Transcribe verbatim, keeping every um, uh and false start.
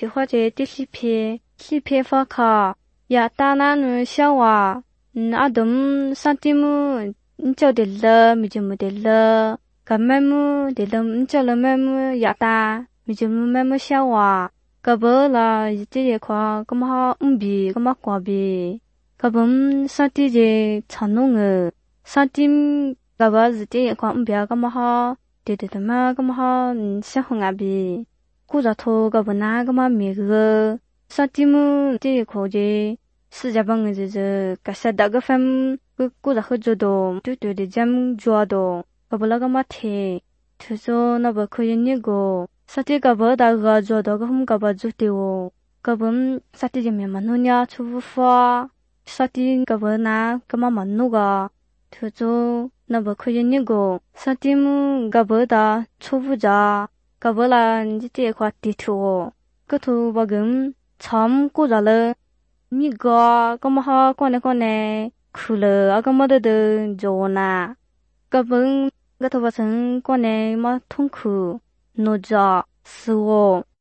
只或者第四篇四篇发卡呀大那呢小娃嗯阿东三弟母你叫的了咪就没得了个妹母的了你叫了妹母呀大咪就妹母小娃个不啦这些话个嘛唔比个嘛挂比个本三弟的长弄个三弟个不是这些话唔比个嘛哈对对对嘛个嘛哈嗯小红阿比古早头个不那个嘛米个三弟母这些口的世界帮个就是个啥大个分个古早喝着的对对的讲抓的个不那个嘛提就说那不可以那个三弟个不大个抓的个红个不做的哦个本三弟就没嘛弄呀出不发三弟个不那个嘛嘛弄个就说那不可以那个三弟母个不大出不着个不啦你这块地图个图把根참古早了米个个么哈过来过来哭了啊个么的的做呐个本个头发层过来么痛苦奴着是我